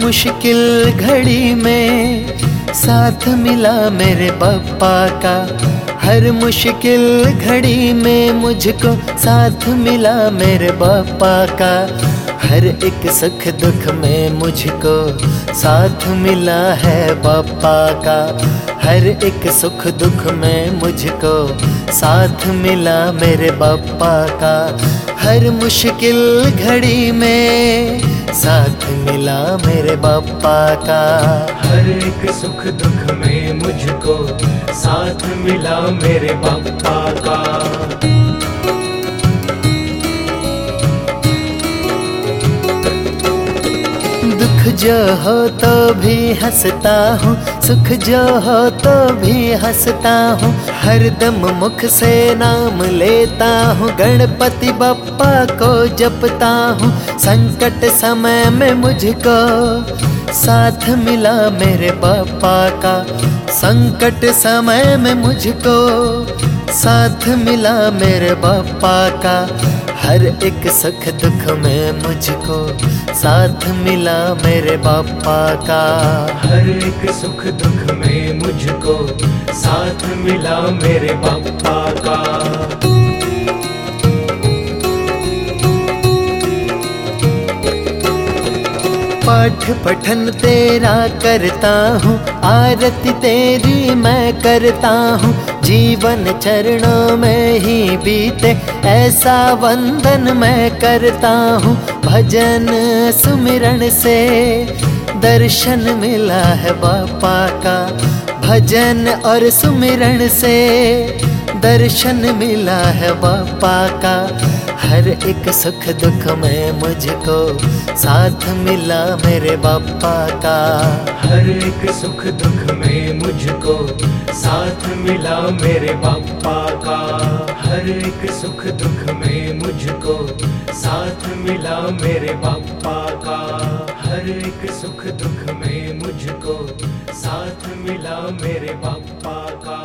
मुश्किल घड़ी में साथ मिला मेरे बप्पा का। हर मुश्किल घड़ी में मुझको साथ मिला मेरे बप्पा का। हर एक सुख दुख में मुझको साथ मिला है बप्पा का। हर एक सुख दुख में मुझको साथ मिला मेरे बप्पा का। हर मुश्किल घड़ी में साथ मिला मेरे बप्पा का। हर एक सुख दुख में मुझको साथ मिला मेरे बप्पा का। दुख जो हो तो भी हंसता हूँ, सुख जो हो तो भी हंसता हूँ। हर दम मुख से नाम लेता हूँ, गणपति बप्पा को जपता हूँ। संकट समय में मुझको साथ मिला मेरे बप्पा का। संकट समय में मुझको साथ मिला मेरे बप्पा का। हर एक सुख दुख में मुझको साथ मिला मेरे बप्पा का। हर एक सुख दुख में मुझको साथ मिला मेरे बप्पा का। पाठ पठन तेरा करता हूँ, आरती तेरी मैं करता हूँ। जीवन चरणों में ही बीते ऐसा वंदन मैं करता हूँ। भजन सुमिरन से दर्शन मिला है बप्पा का। भजन और सुमिरन से दर्शन मिला है बप्पा का। हर एक सुख दुख में मुझको साथ मिला मेरे बप्पा का। हर एक सुख दुख में मुझको साथ मिला मेरे बप्पा का। हर एक सुख दुख में मुझको साथ मिला मेरे बप्पा का। हर एक सुख दुख में मुझको साथ मिला मेरे बप्पा का।